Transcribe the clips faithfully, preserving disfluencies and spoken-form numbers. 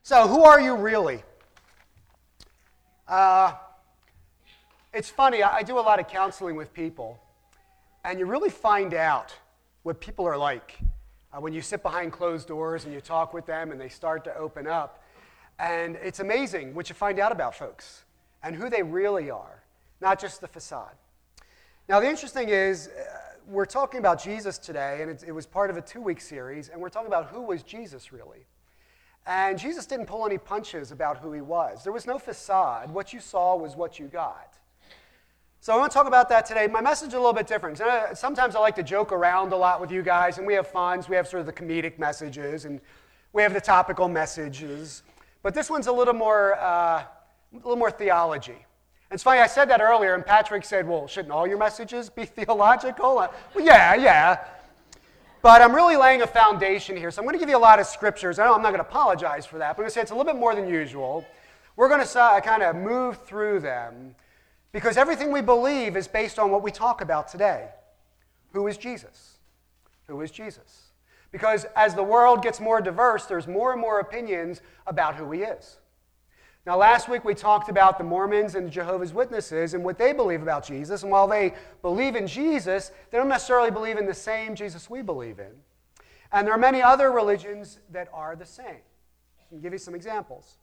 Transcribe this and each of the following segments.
So, who are you really? Uh, it's funny, I do a lot of counseling with people, and you really find out what people are like uh, when you sit behind closed doors and you talk with them and they start to open up. And it's amazing what you find out about folks and who they really are, not just the facade. Now, the interesting is, uh, we're talking about Jesus today, and it, it was part of a two-week series, and we're talking about who was Jesus really. And Jesus didn't pull any punches about who he was. There was no facade. What you saw was what you got. So I want to talk about that today. My message is a little bit different. Sometimes I like to joke around a lot with you guys, and we have fun. We have sort of the comedic messages, and we have the topical messages. But this one's a little more, uh, a little more theology. And it's funny, I said that earlier, and Patrick said, well, shouldn't all your messages be theological? Uh, well, yeah, yeah. But I'm really laying a foundation here, so I'm going to give you a lot of scriptures. I know I'm not going to apologize for that, but I'm going to say it's a little bit more than usual. We're going to uh, kind of move through them, because everything we believe is based on what we talk about today. Who is Jesus? Who is Jesus? Because as the world gets more diverse, there's more and more opinions about who he is. Now, last week we talked about the Mormons and the Jehovah's Witnesses and what they believe about Jesus. And while they believe in Jesus, they don't necessarily believe in the same Jesus we believe in. And there are many other religions that are the same. I can give you some examples.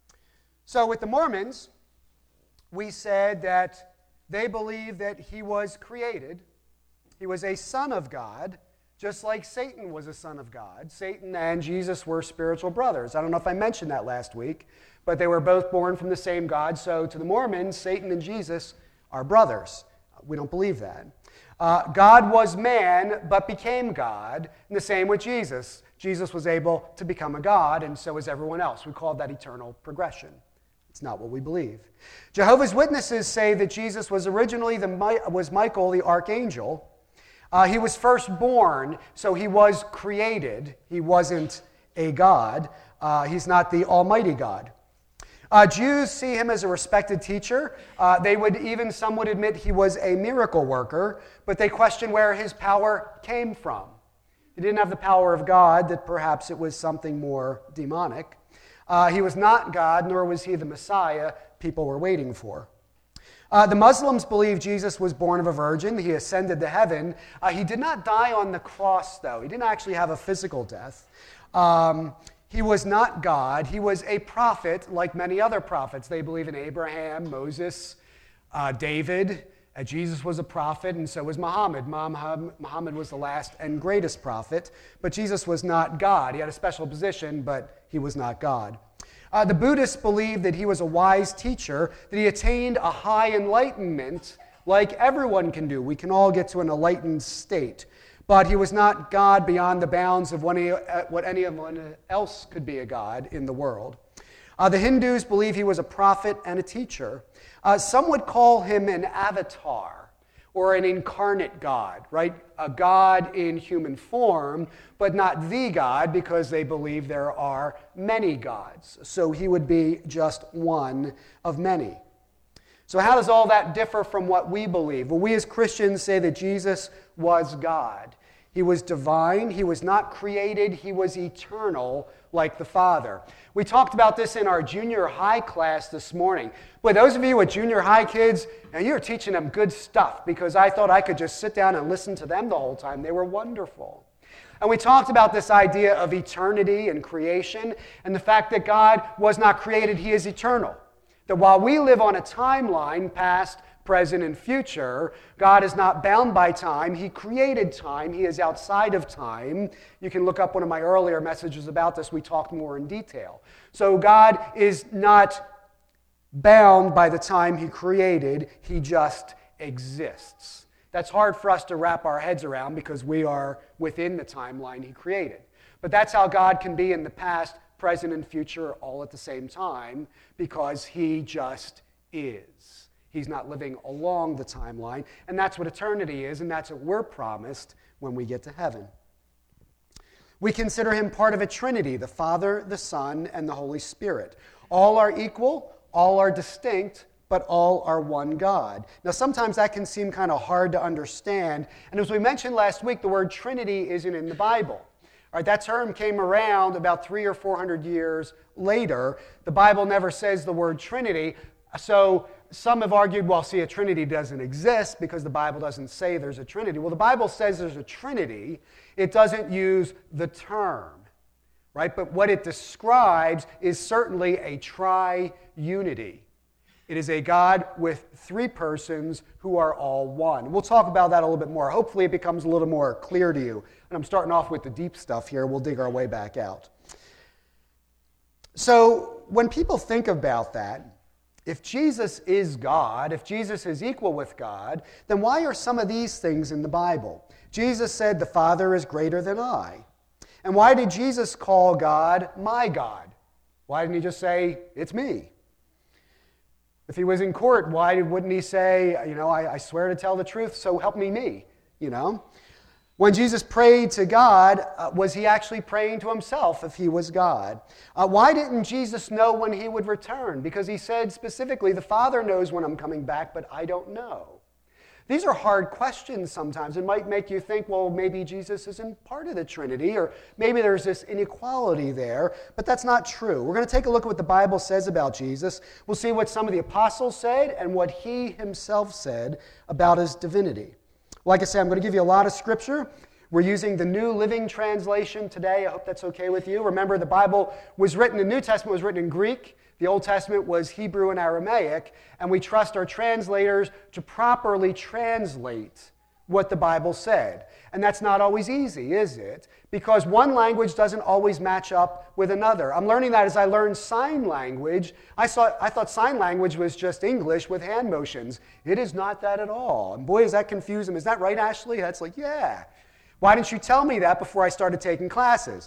So with the Mormons, we said that they believe that he was created. He was a son of God, just like Satan was a son of God. Satan and Jesus were spiritual brothers. I don't know if I mentioned that last week, but they were both born from the same God. So to the Mormons, Satan and Jesus are brothers. We don't believe that. Uh, God was man, but became God, and the same with Jesus. Jesus was able to become a God, and so is everyone else. We call that eternal progression. It's not what we believe. Jehovah's Witnesses say that Jesus was originally the was Michael, the archangel. Uh, he was first born, so he was created. He wasn't a God. Uh, he's not the almighty God. Uh, Jews see him as a respected teacher. Uh, they would even, some would admit he was a miracle worker, but they question where his power came from. He didn't have the power of God, that perhaps it was something more demonic. Uh, he was not God, nor was he the Messiah people were waiting for. Uh, the Muslims believe Jesus was born of a virgin. He ascended to heaven. Uh, he did not die on the cross, though. He didn't actually have a physical death. Um, he was not God. He was a prophet like many other prophets. They believe in Abraham, Moses, uh, David. Uh, Jesus was a prophet, and so was Muhammad. Muhammad was the last and greatest prophet, but Jesus was not God. He had a special position, but he was not God. Uh, the Buddhists believe that he was a wise teacher, that he attained a high enlightenment like everyone can do. We can all get to an enlightened state. But he was not God beyond the bounds of what anyone else could be a God in the world. Uh, the Hindus believe he was a prophet and a teacher. Uh, some would call him an avatar or an incarnate God, right? A God in human form, but not the God, because they believe there are many gods. So he would be just one of many. So how does all that differ from what we believe? Well, we as Christians say that Jesus was God. He was divine. He was not created. He was eternal, like the Father. We talked about this in our junior high class this morning. Boy, those of you with junior high kids, now you're teaching them good stuff, because I thought I could just sit down and listen to them the whole time. They were wonderful. And we talked about this idea of eternity and creation, and the fact that God was not created, he is eternal. That while we live on a timeline, past, present, and future, God is not bound by time. He created time. He is outside of time. You can look up one of my earlier messages about this. We talked more in detail. So God is not bound by the time he created. He just exists. That's hard for us to wrap our heads around because we are within the timeline he created. But that's how God can be in the past, present, and future all at the same time, because he just is. He's not living along the timeline, and that's what eternity is, and that's what we're promised when we get to heaven. We consider him part of a Trinity, the Father, the Son, and the Holy Spirit. All are equal, all are distinct, but all are one God. Now, sometimes that can seem kind of hard to understand, and as we mentioned last week, the word Trinity isn't in the Bible. All right, that term came around about three or four hundred years later. The Bible never says the word Trinity, so some have argued, well, see, a Trinity doesn't exist because the Bible doesn't say there's a Trinity. Well, the Bible says there's a Trinity. It doesn't use the term, right? But what it describes is certainly a triunity. It is a God with three persons who are all one. We'll talk about that a little bit more. Hopefully it becomes a little more clear to you. And I'm starting off with the deep stuff here. We'll dig our way back out. So when people think about that, if Jesus is God, if Jesus is equal with God, then why are some of these things in the Bible? Jesus said, the Father is greater than I. And why did Jesus call God my God? Why didn't he just say, it's me? If he was in court, why wouldn't he say, you know, I, I swear to tell the truth, so help me me, you know? When Jesus prayed to God, uh, was he actually praying to himself if he was God? Uh, why didn't Jesus know when he would return? Because he said specifically, the Father knows when I'm coming back, but I don't know. These are hard questions sometimes. It might make you think, well, maybe Jesus isn't part of the Trinity, or maybe there's this inequality there, but that's not true. We're going to take a look at what the Bible says about Jesus. We'll see what some of the apostles said and what he himself said about his divinity. Like I said, I'm going to give you a lot of scripture. We're using the New Living Translation today. I hope that's okay with you. Remember, the Bible was written, the New Testament was written in Greek. The Old Testament was Hebrew and Aramaic. And we trust our translators to properly translate what the Bible said. And that's not always easy, is it? Because one language doesn't always match up with another. I'm learning that as I learn sign language. I, saw, I thought sign language was just English with hand motions. It is not that at all. And boy, does that confuse them. Is that right, Ashley? That's like, yeah. Why didn't you tell me that before I started taking classes?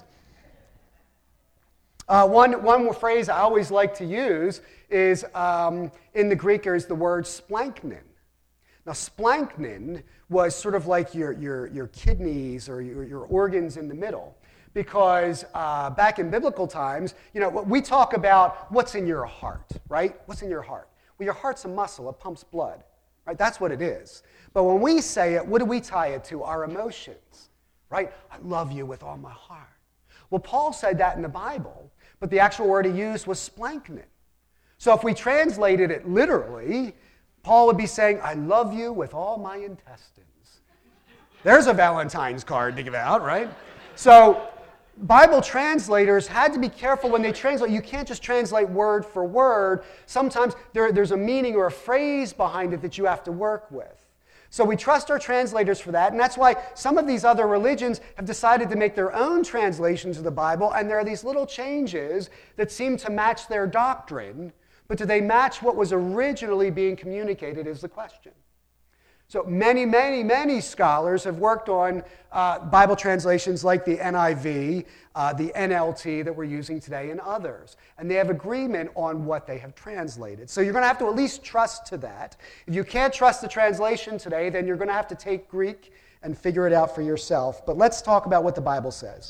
Uh, one, one more phrase I always like to use is, um, in the Greek, is the word splanknin. Now, splanknin was sort of like your, your, your kidneys or your, your organs in the middle. Because uh, back in biblical times, you know, we talk about what's in your heart, right? What's in your heart? Well, your heart's a muscle. It pumps blood, right? That's what it is. But when we say it, what do we tie it to? Our emotions, right? I love you with all my heart. Well, Paul said that in the Bible, but the actual word he used was splanknin. So if we translated it literally, Paul would be saying, I love you with all my intestines. There's a Valentine's card to give out, right? So Bible translators had to be careful when they translate. You can't just translate word for word. Sometimes there, there's a meaning or a phrase behind it that you have to work with. So we trust our translators for that, and that's why some of these other religions have decided to make their own translations of the Bible, and there are these little changes that seem to match their doctrine, but do they match what was originally being communicated is the question. So many, many, many scholars have worked on uh, Bible translations like the N I V, uh, the N L T that we're using today, and others. And they have agreement on what they have translated. So you're going to have to at least trust to that. If you can't trust the translation today, then you're going to have to take Greek and figure it out for yourself. But let's talk about what the Bible says.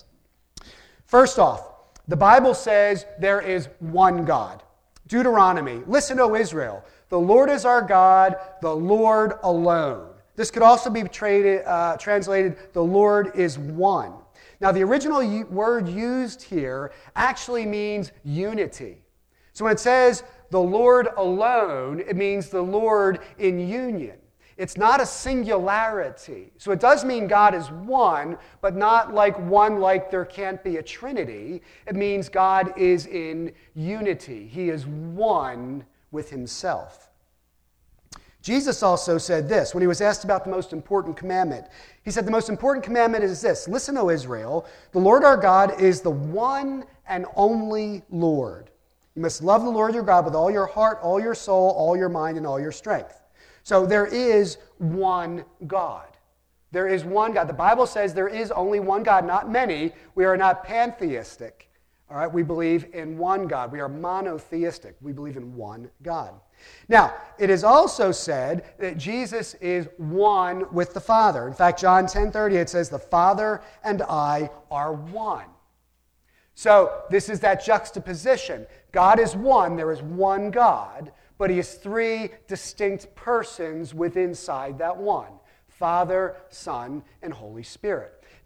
First off, the Bible says there is one God. Deuteronomy, listen, O Israel, the Lord is our God, the Lord alone. This could also be traded, uh, translated, the Lord is one. Now, the original u- word used here actually means unity. So when it says the Lord alone, it means the Lord in union. It's not a singularity. So it does mean God is one, but not like one like there can't be a Trinity. It means God is in unity. He is one with himself. Jesus also said this when he was asked about the most important commandment. He said the most important commandment is this: listen, O Israel, the Lord our God is the one and only Lord. You must love the Lord your God with all your heart, all your soul, all your mind, and all your strength. So there is one God. There is one God. The Bible says there is only one God, not many. We are not pantheistic. All right, we believe in one God. We are monotheistic. We believe in one God. Now, it is also said that Jesus is one with the Father. In fact, John ten thirty, it says, the Father and I are one. So this is that juxtaposition. God is one. There is one God. But he is three distinct persons within inside that one: Father, Son, and Holy Spirit.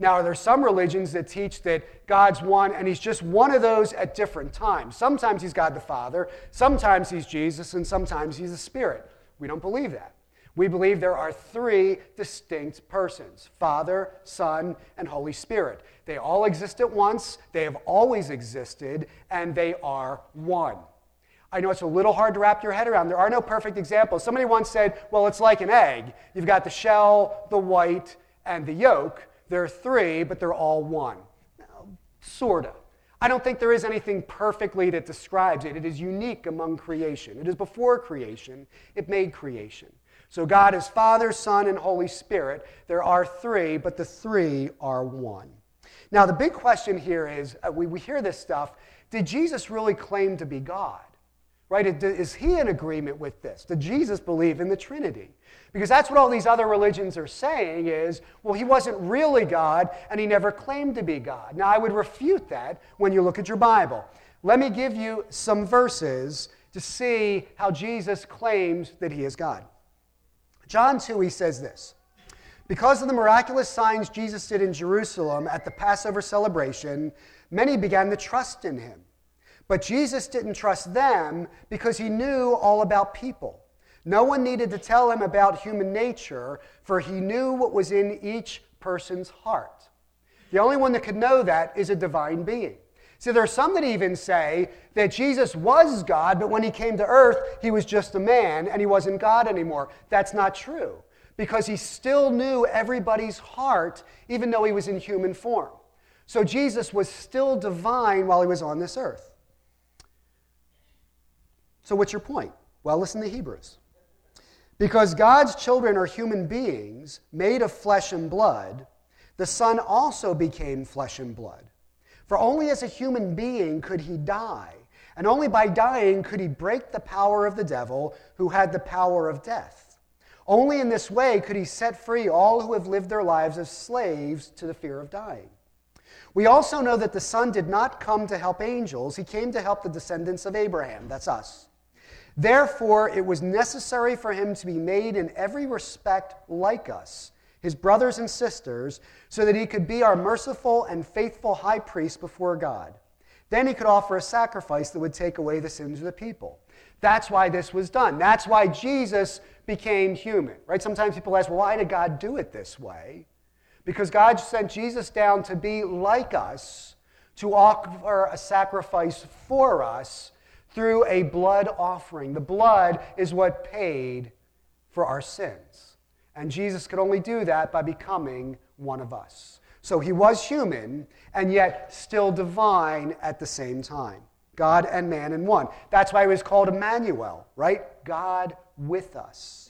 Now, there's some religions that teach that God's one, and he's just one of those at different times. Sometimes he's God the Father, sometimes he's Jesus, and sometimes he's the Spirit. We don't believe that. We believe there are three distinct persons, Father, Son, and Holy Spirit. They all exist at once, they have always existed, and they are one. I know it's a little hard to wrap your head around. There are no perfect examples. Somebody once said, well, it's like an egg. You've got the shell, the white, and the yolk. There are three, but they're all one. Sort of. I don't think there is anything perfectly that describes it. It is unique among creation. It is before creation. It made creation. So God is Father, Son, and Holy Spirit. There are three, but the three are one. Now, the big question here is, uh, we, we hear this stuff, did Jesus really claim to be God? Right? Is he in agreement with this? Did Jesus believe in the Trinity? Because that's what all these other religions are saying is, well, he wasn't really God, and he never claimed to be God. Now, I would refute that when you look at your Bible. Let me give you some verses to see how Jesus claims that he is God. John two, he says this, because of the miraculous signs Jesus did in Jerusalem at the Passover celebration, many began to trust in him. But Jesus didn't trust them because he knew all about people. No one needed to tell him about human nature, for he knew what was in each person's heart. The only one that could know that is a divine being. See, there are some that even say that Jesus was God, but when he came to earth, he was just a man and he wasn't God anymore. That's not true, because he still knew everybody's heart, even though he was in human form. So Jesus was still divine while he was on this earth. So what's your point? Well, listen to Hebrews. Because God's children are human beings made of flesh and blood, the Son also became flesh and blood. For only as a human being could he die, and only by dying could he break the power of the devil, who had the power of death. Only in this way could he set free all who have lived their lives as slaves to the fear of dying. We also know that the Son did not come to help angels. He came to help the descendants of Abraham. That's us. Therefore, it was necessary for him to be made in every respect like us, his brothers and sisters, so that he could be our merciful and faithful high priest before God. Then he could offer a sacrifice that would take away the sins of the people. That's why this was done. That's why Jesus became human, right? Sometimes people ask, well, why did God do it this way? Because God sent Jesus down to be like us, to offer a sacrifice for us through a blood offering. The blood is what paid for our sins. And Jesus could only do that by becoming one of us. So he was human, and yet still divine at the same time. God and man in one. That's why he was called Emmanuel, right? God with us.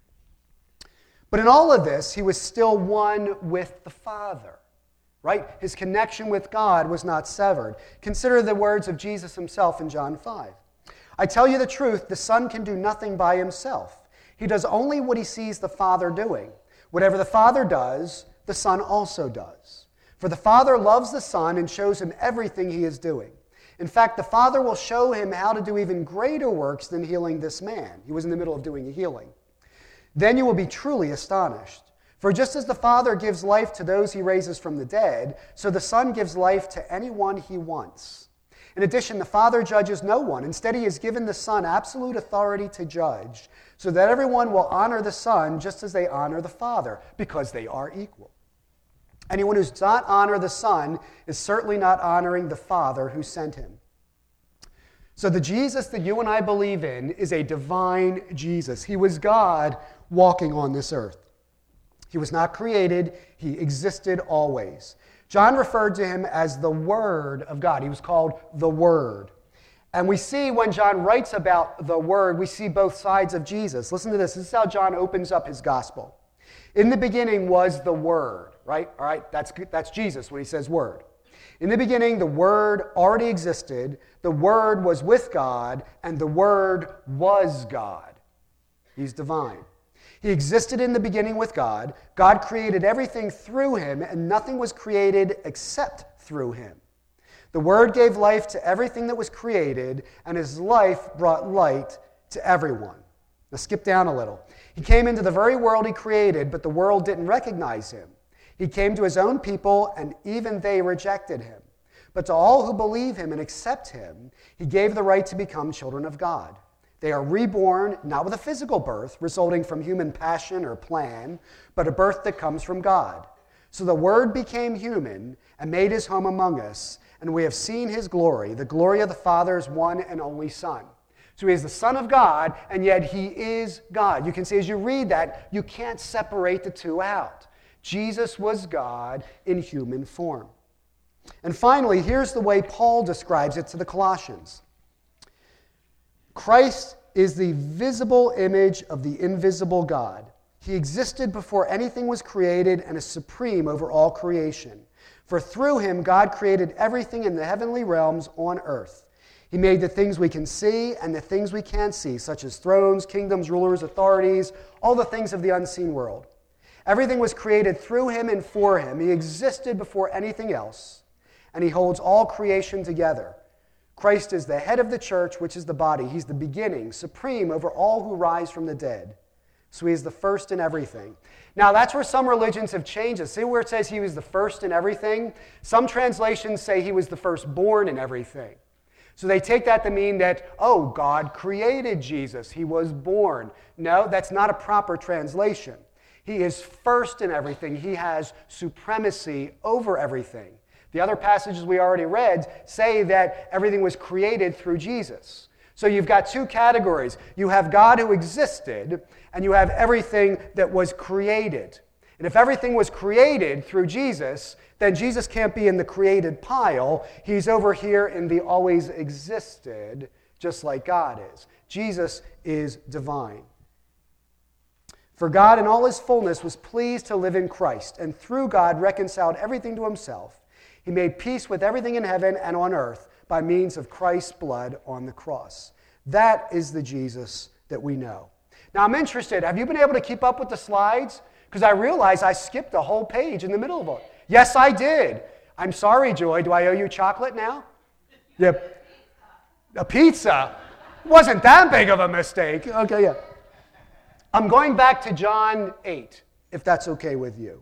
But in all of this, he was still one with the Father, right? His connection with God was not severed. Consider the words of Jesus himself in John five. I tell you the truth, the Son can do nothing by himself. He does only what he sees the Father doing. Whatever the Father does, the Son also does. For the Father loves the Son and shows him everything he is doing. In fact, the Father will show him how to do even greater works than healing this man. He was in the middle of doing a healing. Then you will be truly astonished. For just as the Father gives life to those he raises from the dead, so the Son gives life to anyone he wants. In addition, the Father judges no one. Instead, he has given the Son absolute authority to judge, so that everyone will honor the Son just as they honor the Father, because they are equal. Anyone who does not honor the Son is certainly not honoring the Father who sent him. So the Jesus that you and I believe in is a divine Jesus. He was God walking on this earth. He was not created. He existed always. John referred to him as the Word of God. He was called the Word. And we see when John writes about the Word, we see both sides of Jesus. Listen to this. This is how John opens up his gospel. In the beginning was the Word, right? All right, that's, that's Jesus when he says Word. In the beginning, the Word already existed. The Word was with God, and the Word was God. He's divine. He existed in the beginning with God. God created everything through him, and nothing was created except through him. The Word gave life to everything that was created, and his life brought light to everyone. Now skip down a little. He came into the very world he created, but the world didn't recognize him. He came to his own people, and even they rejected him. But to all who believe him and accept him, he gave the right to become children of God. They are reborn, not with a physical birth, resulting from human passion or plan, but a birth that comes from God. So the Word became human and made his home among us, and we have seen his glory, the glory of the Father's one and only Son. So he is the Son of God, and yet he is God. You can see as you read that, you can't separate the two out. Jesus was God in human form. And finally, here's the way Paul describes it to the Colossians. Christ is the visible image of the invisible God. He existed before anything was created and is supreme over all creation. For through him, God created everything in the heavenly realms on earth. He made the things we can see and the things we can't see, such as thrones, kingdoms, rulers, authorities, all the things of the unseen world. Everything was created through him and for him. He existed before anything else, and he holds all creation together. Christ is the head of the church, which is the body. He's the beginning, supreme over all who rise from the dead. So he is the first in everything. Now, that's where some religions have changed it. See where it says he was the first in everything? Some translations say he was the firstborn in everything. So they take that to mean that, oh, God created Jesus. He was born. No, that's not a proper translation. He is first in everything. He has supremacy over everything. The other passages we already read say that everything was created through Jesus. So you've got two categories. You have God who existed, and you have everything that was created. And if everything was created through Jesus, then Jesus can't be in the created pile. He's over here in the always existed, just like God is. Jesus is divine. For God in all his fullness was pleased to live in Christ, and through God reconciled everything to himself. He made peace with everything in heaven and on earth by means of Christ's blood on the cross. That is the Jesus that we know. Now, I'm interested. Have you been able to keep up with the slides? Because I realize I skipped a whole page in the middle of it. Yes, I did. I'm sorry, Joy. Do I owe you chocolate now? Yep. A pizza? Wasn't that big of a mistake. Okay, yeah. I'm going back to John eight, if that's okay with you.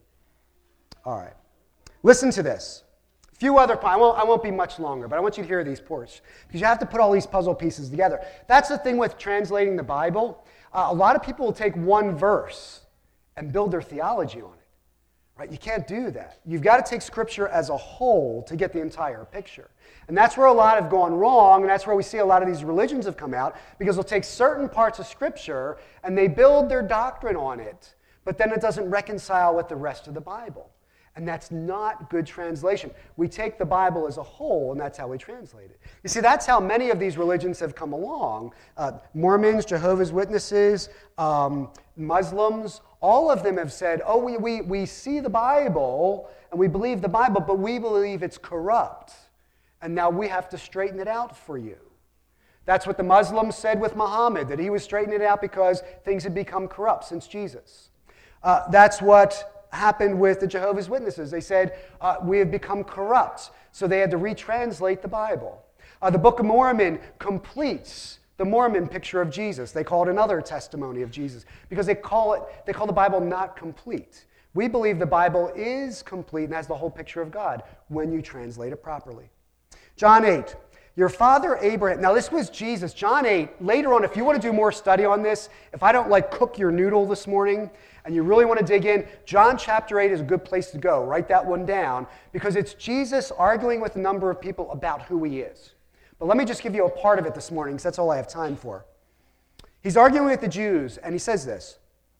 All right. Listen to this. A few other points. I won't, I won't be much longer, but I want you to hear these points because you have to put all these puzzle pieces together. That's the thing with translating the Bible. Uh, a lot of people will take one verse and build their theology on it. Right? You can't do that. You've got to take Scripture as a whole to get the entire picture. And that's where a lot have gone wrong, and that's where we see a lot of these religions have come out, because they'll take certain parts of Scripture and they build their doctrine on it, but then it doesn't reconcile with the rest of the Bible. And that's not good translation. We take the Bible as a whole, and that's how we translate it. You see, that's how many of these religions have come along. Uh, Mormons, Jehovah's Witnesses, um, Muslims, all of them have said, oh, we, we, we see the Bible, and we believe the Bible, but we believe it's corrupt. And now we have to straighten it out for you. That's what the Muslims said with Muhammad, that he was straightening it out because things had become corrupt since Jesus. Uh, that's what happened with the Jehovah's Witnesses. They said, uh, we have become corrupt, so they had to retranslate the Bible. Uh, the Book of Mormon completes the Mormon picture of Jesus. They call it another testimony of Jesus because they call it, they call the Bible not complete. We believe the Bible is complete and has the whole picture of God when you translate it properly. John eight. Your father Abraham, now this was Jesus. John eight, later on, if you want to do more study on this, if I don't like cook your noodle this morning and you really want to dig in, John chapter eight is a good place to go. Write that one down because it's Jesus arguing with a number of people about who he is. But let me just give you a part of it this morning because that's all I have time for. He's arguing with the Jews and he says this,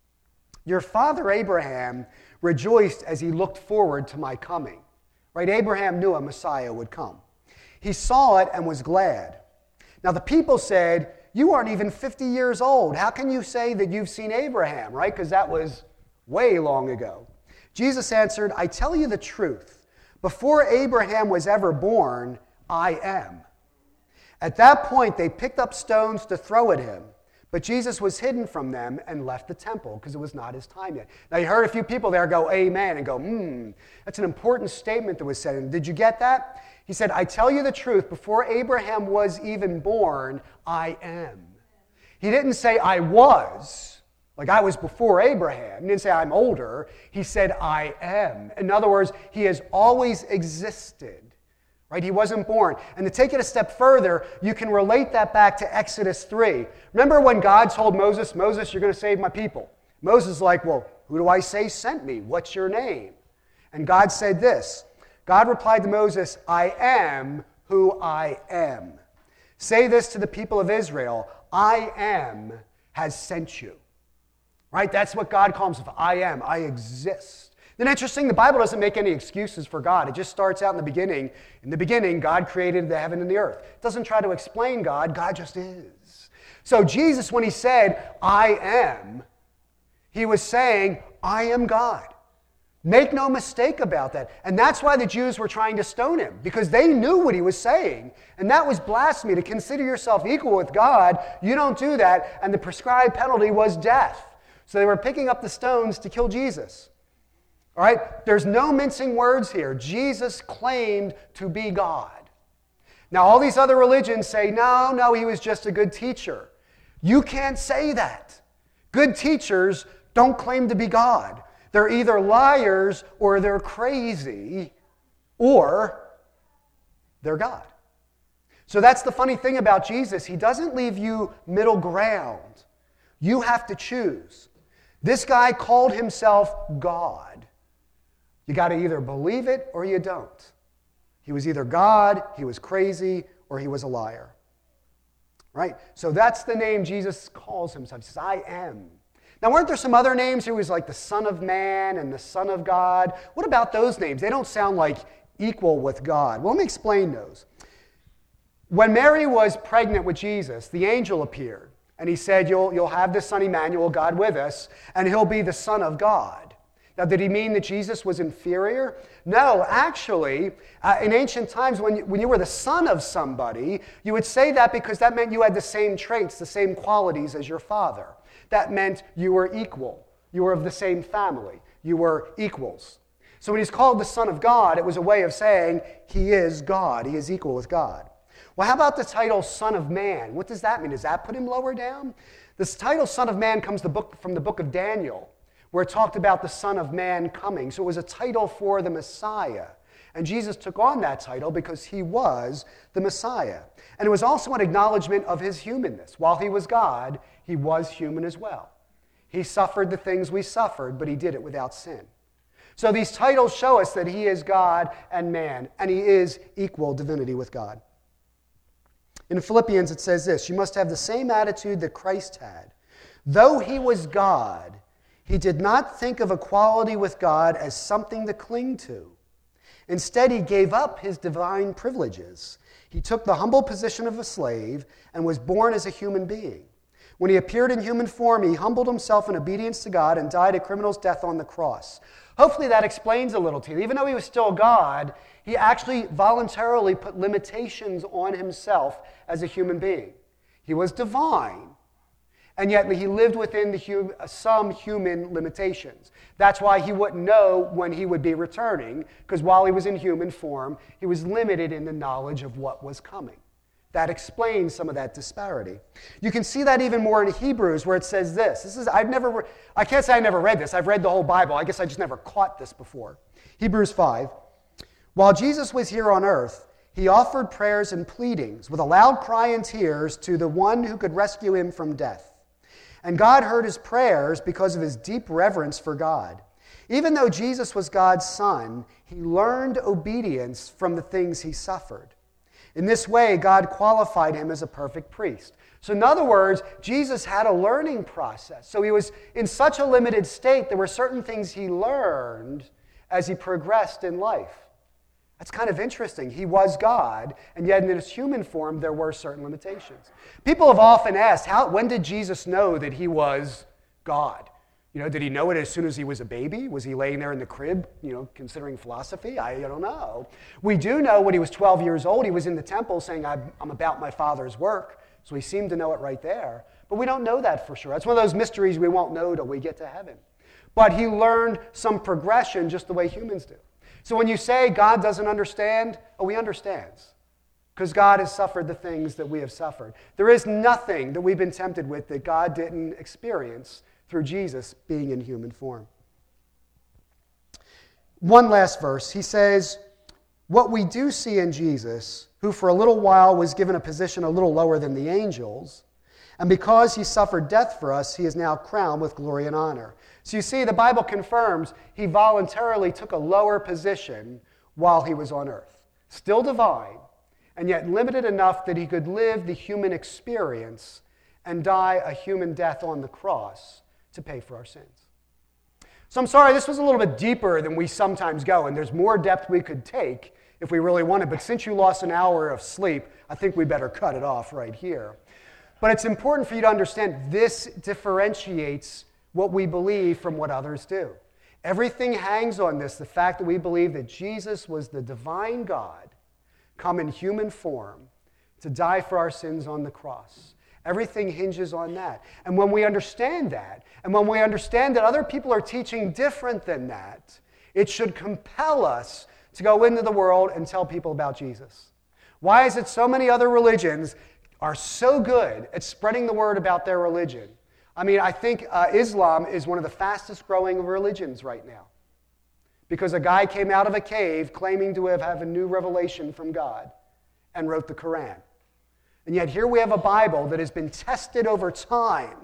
your father Abraham rejoiced as he looked forward to my coming. Right? Abraham knew a Messiah would come. He saw it and was glad. Now the people said, you aren't even fifty years old. How can you say that you've seen Abraham, right? Because that was way long ago. Jesus answered, I tell you the truth. Before Abraham was ever born, I am. At that point, they picked up stones to throw at him. But Jesus was hidden from them and left the temple because it was not his time yet. Now you heard a few people there go, amen, and go, hmm. That's an important statement that was said. And did you get that? He said, I tell you the truth, before Abraham was even born, I am. He didn't say I was. Like, I was before Abraham. He didn't say, I'm older. He said, I am. In other words, he has always existed. Right? He wasn't born. And to take it a step further, you can relate that back to Exodus three. Remember when God told Moses, Moses, you're going to save my people. Moses is like, well, who do I say sent me? What's your name? And God said this. God replied to Moses, I am who I am. Say this to the people of Israel, I am has sent you. Right? That's what God calls himself. I am. I exist. Then interesting, the Bible doesn't make any excuses for God. It just starts out in the beginning. In the beginning, God created the heaven and the earth. It doesn't try to explain God. God just is. So Jesus, when he said, I am, he was saying, I am God. Make no mistake about that. And that's why the Jews were trying to stone him, because they knew what he was saying. And that was blasphemy. To consider yourself equal with God, you don't do that. And the prescribed penalty was death. So they were picking up the stones to kill Jesus. All right? There's no mincing words here. Jesus claimed to be God. Now, all these other religions say, no, no, he was just a good teacher. You can't say that. Good teachers don't claim to be God. They're either liars or they're crazy or they're God. So that's the funny thing about Jesus. He doesn't leave you middle ground. You have to choose. This guy called himself God. You got to either believe it or you don't. He was either God, he was crazy, or he was a liar. Right? So that's the name Jesus calls himself. He says, I am. Now, weren't there some other names? He was like the Son of Man and the Son of God. What about those names? They don't sound like equal with God. Well, let me explain those. When Mary was pregnant with Jesus, the angel appeared, and he said, you'll, you'll have this son Emmanuel, God with us, and he'll be the Son of God. Now, did he mean that Jesus was inferior? No, actually, uh, in ancient times, when you, when you were the son of somebody, you would say that because that meant you had the same traits, the same qualities as your father. That meant you were equal. You were of the same family. You were equals. So when he's called the Son of God, it was a way of saying he is God. He is equal with God. Well, how about the title Son of Man? What does that mean? Does that put him lower down? This title Son of Man comes the book, from the book of Daniel, where it talked about the Son of Man coming. So it was a title for the Messiah. And Jesus took on that title because he was the Messiah. And it was also an acknowledgement of his humanness. While he was God, he was human as well. He suffered the things we suffered, but he did it without sin. So these titles show us that he is God and man, and he is equal divinity with God. In Philippians, it says this, you must have the same attitude that Christ had. Though he was God, he did not think of equality with God as something to cling to. Instead, he gave up his divine privileges. He took the humble position of a slave and was born as a human being. When he appeared in human form, he humbled himself in obedience to God and died a criminal's death on the cross. Hopefully that explains a little to you. Even though he was still God, he actually voluntarily put limitations on himself as a human being. He was divine, and yet he lived within the hum- some human limitations. That's why he wouldn't know when he would be returning, because while he was in human form, he was limited in the knowledge of what was coming. That explains some of that disparity. You can see that even more in Hebrews, where it says this. This is I've never I can't say I never read this. I've read the whole Bible. I guess I just never caught this before. Hebrews five. While Jesus was here on earth, he offered prayers and pleadings with a loud cry and tears to the one who could rescue him from death. And God heard his prayers because of his deep reverence for God. Even though Jesus was God's son, he learned obedience from the things he suffered. In this way, God qualified him as a perfect priest. So in other words, Jesus had a learning process. So he was in such a limited state, there were certain things he learned as he progressed in life. That's kind of interesting. He was God, and yet in his human form, there were certain limitations. People have often asked, how, when did Jesus know that he was God? You know, did he know it as soon as he was a baby? Was he laying there in the crib, you know, considering philosophy? I, I don't know. We do know when he was twelve years old, he was in the temple saying, I'm, I'm about my Father's work. So he seemed to know it right there. But we don't know that for sure. That's one of those mysteries we won't know till we get to heaven. But he learned some progression just the way humans do. So when you say God doesn't understand, oh, he understands. Because God has suffered the things that we have suffered. There is nothing that we've been tempted with that God didn't experience through Jesus being in human form. One last verse. He says, what we do see in Jesus, who for a little while was given a position a little lower than the angels, and because he suffered death for us, he is now crowned with glory and honor. So you see, the Bible confirms he voluntarily took a lower position while he was on earth. Still divine, and yet limited enough that he could live the human experience and die a human death on the cross to pay for our sins. So I'm sorry, this was a little bit deeper than we sometimes go, and there's more depth we could take if we really wanted, but since you lost an hour of sleep, I think we better cut it off right here. But it's important for you to understand this differentiates what we believe from what others do. Everything hangs on this, the fact that we believe that Jesus was the divine God come in human form to die for our sins on the cross. Everything hinges on that. And when we understand that, and when we understand that other people are teaching different than that, it should compel us to go into the world and tell people about Jesus. Why is it so many other religions are so good at spreading the word about their religion? I mean, I think uh, Islam is one of the fastest growing religions right now because a guy came out of a cave claiming to have, have a new revelation from God and wrote the Quran. And yet here we have a Bible that has been tested over time,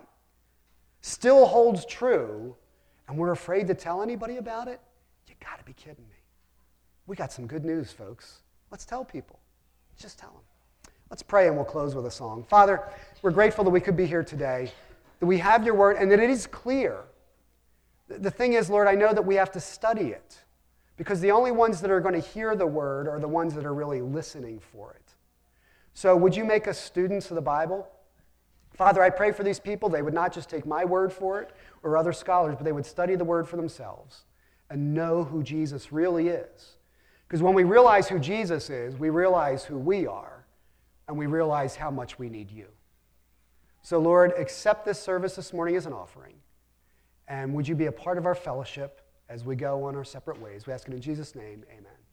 still holds true, and we're afraid to tell anybody about it? You got to be kidding me. We got some good news, folks. Let's tell people. Just tell them. Let's pray and we'll close with a song. Father, we're grateful that we could be here today, that we have your word, and that it is clear. The thing is, Lord, I know that we have to study it because the only ones that are going to hear the word are the ones that are really listening for it. So would you make us students of the Bible? Father, I pray for these people. They would not just take my word for it or other scholars, but they would study the word for themselves and know who Jesus really is. Because when we realize who Jesus is, we realize who we are, and we realize how much we need you. So, Lord, accept this service this morning as an offering, and would you be a part of our fellowship as we go on our separate ways? We ask it in Jesus' name, amen.